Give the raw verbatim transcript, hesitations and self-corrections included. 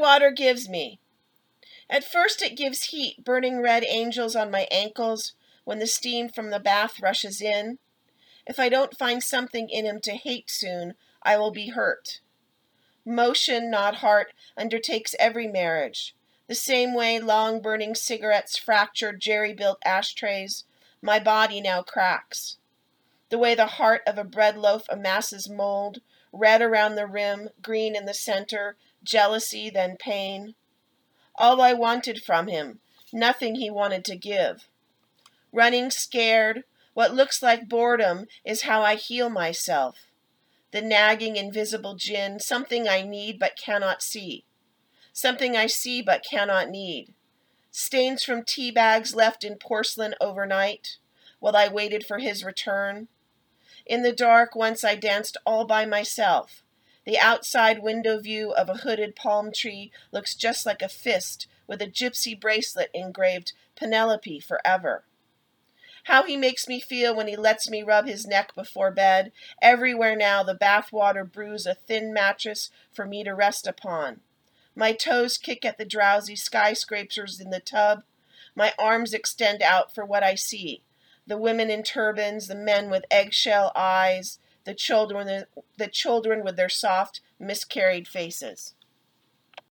water gives me. At first it gives heat, burning red angels on my ankles when the steam from the bath rushes in. If I don't find something in him to hate soon, I will be hurt. Motion, not heart, undertakes every marriage. The same way long-burning cigarettes fractured jerry-built ashtrays, my body now cracks. The way the heart of a bread loaf amasses mold, red around the rim, green in the center, jealousy, then pain. All I wanted from him, nothing he wanted to give. Running scared, what looks like boredom is how I heal myself. The nagging invisible gin, something I need but cannot see. Something I see but cannot need. Stains from tea bags left in porcelain overnight, while I waited for his return. In the dark, once I danced all by myself. The outside window view of a hooded palm tree looks just like a fist with a gypsy bracelet engraved Penelope forever. How he makes me feel when he lets me rub his neck before bed. Everywhere now the bathwater brews a thin mattress for me to rest upon. My toes kick at the drowsy skyscrapers in the tub. My arms extend out for what I see. The women in turbans, the men with eggshell eyes, the children, the children with their soft, miscarried faces.